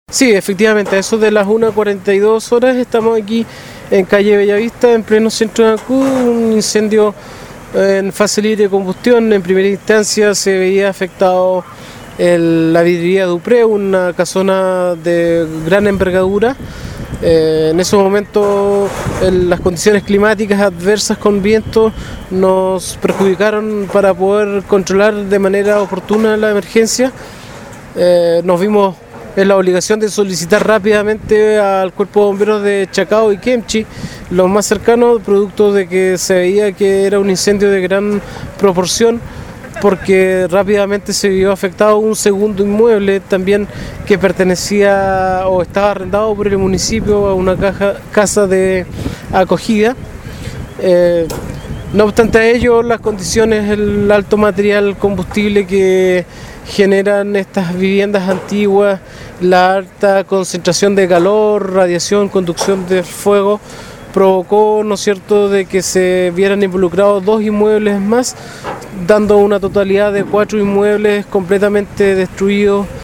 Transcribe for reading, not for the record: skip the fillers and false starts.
Sí, efectivamente, a eso de las 1:42 estamos aquí en calle Bellavista, en pleno centro de Ancud, un incendio en fase libre de combustión. En primera instancia se veía afectado la vidriería Dupré, una casona de gran envergadura. En ese momento las condiciones climáticas adversas con viento nos perjudicaron para poder controlar de manera oportuna la emergencia. Nos vimos en la obligación de solicitar rápidamente al Cuerpo de Bomberos de Chacao y Kemchi, los más cercanos, producto de que se veía que era un incendio de gran proporción, porque rápidamente se vio afectado un segundo inmueble también que pertenecía o estaba arrendado por el municipio a una casa de acogida. No obstante a ello, las condiciones, el alto material combustible que generan estas viviendas antiguas, la alta concentración de calor, radiación, conducción de fuego, provocó, ¿no es cierto?, de que se vieran involucrados 2 inmuebles más, dando una totalidad de 4 inmuebles completamente destruidos.